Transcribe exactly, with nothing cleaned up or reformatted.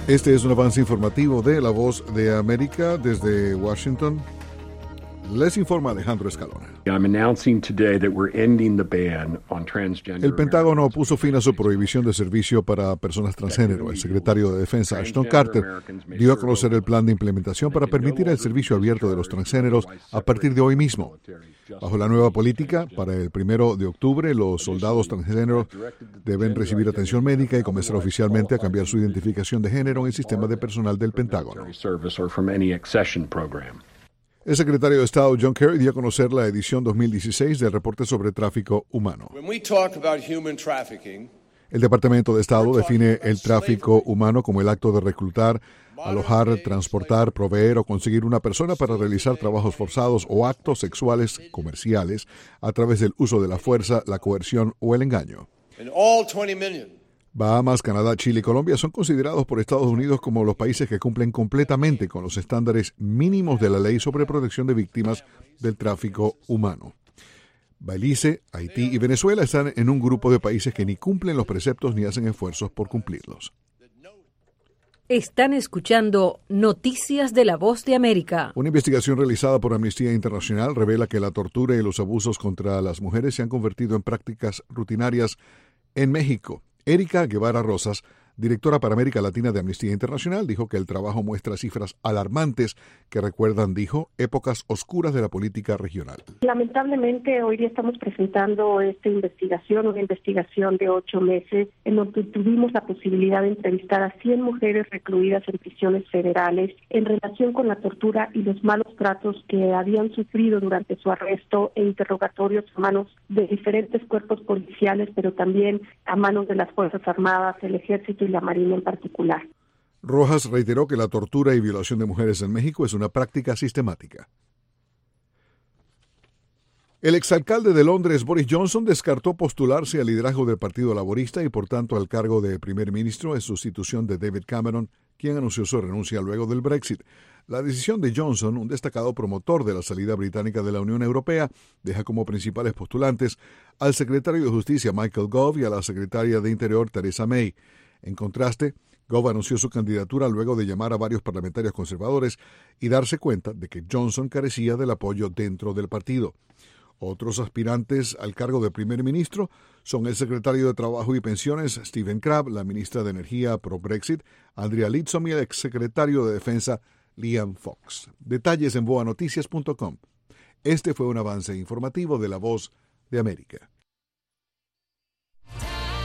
Este es un avance informativo de La Voz de América desde Washington. Les informa Alejandro Escalona. El Pentágono puso fin a su prohibición de servicio para personas transgénero. El secretario de Defensa, Ashton Carter, dio a conocer el plan de implementación para permitir el servicio abierto de los transgéneros a partir de hoy mismo. Bajo la nueva política, para el primero de octubre, los soldados transgéneros deben recibir atención médica y comenzar oficialmente a cambiar su identificación de género en el sistema de personal del Pentágono. El secretario de Estado John Kerry dio a conocer la edición dos mil dieciséis del reporte sobre tráfico humano. El Departamento de Estado define el tráfico humano como el acto de reclutar, alojar, transportar, proveer o conseguir una persona para realizar trabajos forzados o actos sexuales comerciales a través del uso de la fuerza, la coerción o el engaño. Bahamas, Canadá, Chile y Colombia son considerados por Estados Unidos como los países que cumplen completamente con los estándares mínimos de la ley sobre protección de víctimas del tráfico humano. Belice, Haití y Venezuela están en un grupo de países que ni cumplen los preceptos ni hacen esfuerzos por cumplirlos. Están escuchando Noticias de La Voz de América. Una investigación realizada por Amnistía Internacional revela que la tortura y los abusos contra las mujeres se han convertido en prácticas rutinarias en México. Erika Guevara Rosas, directora para América Latina de Amnistía Internacional, dijo que el trabajo muestra cifras alarmantes que recuerdan, dijo, épocas oscuras de la política regional. Lamentablemente, hoy día estamos presentando esta investigación, una investigación de ocho meses, en donde tuvimos la posibilidad de entrevistar a cien mujeres recluidas en prisiones federales en relación con la tortura y los malos tratos que habían sufrido durante su arresto e interrogatorios a manos de diferentes cuerpos policiales, pero también a manos de las Fuerzas Armadas, el Ejército y la Marina en particular. Rojas reiteró que la tortura y violación de mujeres en México es una práctica sistemática. El exalcalde de Londres, Boris Johnson, descartó postularse al liderazgo del Partido Laborista y, por tanto, al cargo de primer ministro en sustitución de David Cameron, quien anunció su renuncia luego del Brexit. La decisión de Johnson, un destacado promotor de la salida británica de la Unión Europea, deja como principales postulantes al secretario de Justicia Michael Gove y a la secretaria de Interior Theresa May. En contraste, Gove anunció su candidatura luego de llamar a varios parlamentarios conservadores y darse cuenta de que Johnson carecía del apoyo dentro del partido. Otros aspirantes al cargo de primer ministro son el secretario de Trabajo y Pensiones, Stephen Crabb, la ministra de Energía pro-Brexit, Andrea Leadsom, y el exsecretario de Defensa, Liam Fox. Detalles en boa noticias punto com. Este fue un avance informativo de La Voz de América.